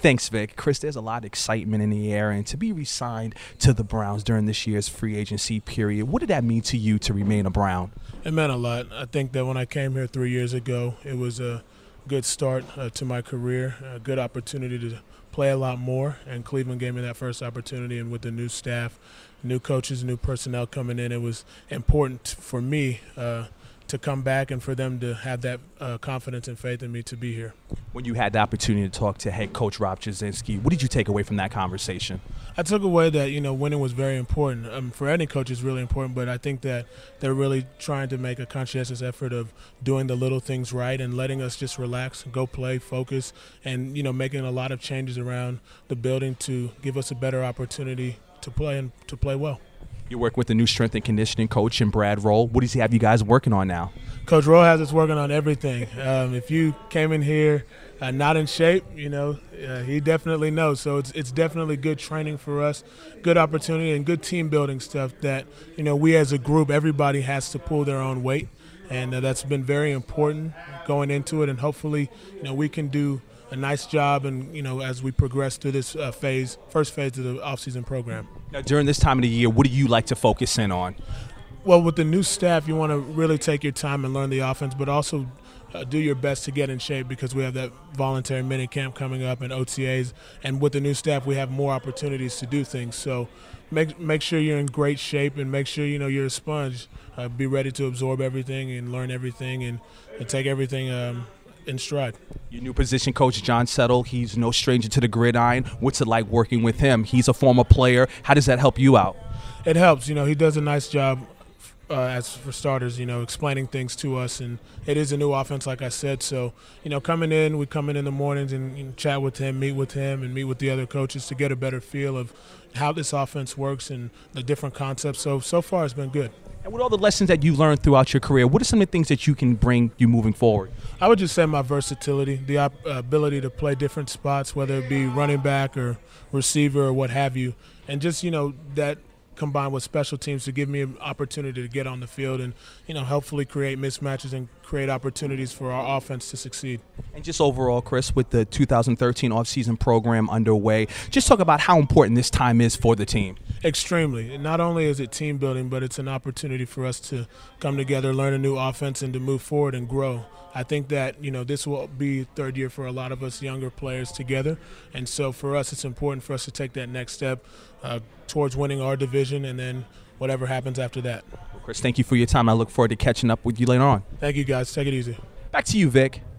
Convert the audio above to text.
Thanks, Vic. Chris, there's a lot of excitement in the air, and to be re-signed to the Browns during this year's free agency period, what did that mean to you to remain a Brown? It meant a lot. I think that when I came here 3 years ago, it was a good start to my career, a good opportunity to play a lot more, and Cleveland gave me that first opportunity. And with the new staff, new coaches, new personnel coming in, it was important for me to come back and for them to have that confidence and faith in me to be here. When you had the opportunity to talk to head coach Rob Jasinski, what did you take away from that conversation? I took away that, winning was very important. For any coach, it's really important, but I think that they're really trying to make a conscientious effort of doing the little things right and letting us just relax, go play, focus, and, making a lot of changes around the building to give us a better opportunity to play and to play well. You work with the new strength and conditioning coach in Brad Roll. What does he have you guys working on now? Coach Roll has us working on everything. If you came in here not in shape, he definitely knows. So it's definitely good training for us, good opportunity, and good team building stuff that, we as a group, everybody has to pull their own weight. And that's been very important going into it. And hopefully, we can do a nice job and, as we progress through this first phase of the offseason program. Now, during this time of the year, what do you like to focus in on? Well, with the new staff, you want to really take your time and learn the offense, but also do your best to get in shape because we have that voluntary mini camp coming up and OTAs. And with the new staff, we have more opportunities to do things. So make sure you're in great shape and make sure, you're a sponge. Be ready to absorb everything and learn everything and take everything in stride. Your new position coach, John Settle, he's no stranger to the gridiron. What's it like working with him? He's a former player. How does that help you out? It helps. He does a nice job. As for starters, explaining things to us, and it is a new offense, like I said. So, coming in, we come in the mornings and chat with him, meet with the other coaches to get a better feel of how this offense works and the different concepts. So far it's been good. And with all the lessons that you learned throughout your career, what are some of the things that you can bring you moving forward? I would just say my versatility, the ability to play different spots, whether it be running back or receiver or what have you, and just, that combined with special teams to give me an opportunity to get on the field and, hopefully create mismatches and create opportunities for our offense to succeed. And just overall, Chris, with the 2013 offseason program underway, just talk about how important this time is for the team. Extremely. Not only is it team building, but it's an opportunity for us to come together, learn a new offense, and to move forward and grow. I think that, this will be third year for a lot of us younger players together. And so for us, it's important for us to take that next step towards winning our division and then whatever happens after that. Well, Chris, thank you for your time. I look forward to catching up with you later on. Thank you, guys. Take it easy. Back to you, Vic.